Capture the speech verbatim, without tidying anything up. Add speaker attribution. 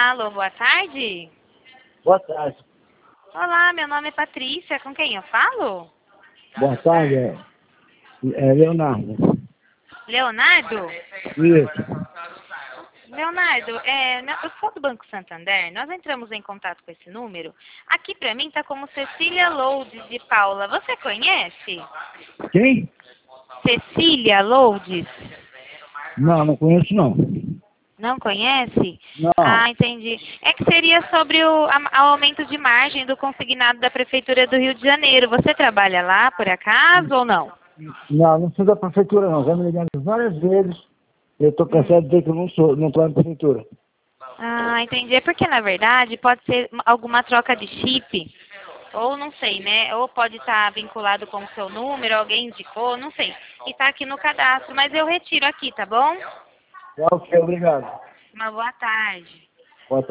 Speaker 1: Alô, boa tarde.
Speaker 2: Boa tarde.
Speaker 1: Olá, meu nome é Patrícia. Com quem eu falo?
Speaker 2: Boa tarde, é, é Leonardo.
Speaker 1: Leonardo?
Speaker 2: Isso.
Speaker 1: Leonardo, é, na- eu sou do Banco Santander. Nós entramos em contato com esse número. Aqui pra mim tá como Cecília Lourdes de Paula. Você conhece?
Speaker 2: Quem?
Speaker 1: Cecília Lourdes?
Speaker 2: Não, não conheço não.
Speaker 1: Não conhece?
Speaker 2: Não.
Speaker 1: Ah, entendi. É que seria sobre o a- aumento de margem do consignado da Prefeitura do Rio de Janeiro. Você trabalha lá, por acaso, ou não?
Speaker 2: Não, não sou da prefeitura não. Já me ligaram várias vezes. Eu estou
Speaker 1: Hum.
Speaker 2: cansado de dizer que eu não sou, não estou na prefeitura.
Speaker 1: Ah, entendi. É porque, na verdade, pode ser alguma troca de chip, ou não sei, né? Ou pode estar vinculado com o seu número, alguém indicou, não sei. E está aqui no cadastro, mas eu retiro aqui, tá bom?
Speaker 2: Tá, ok, obrigado.
Speaker 1: Uma boa tarde.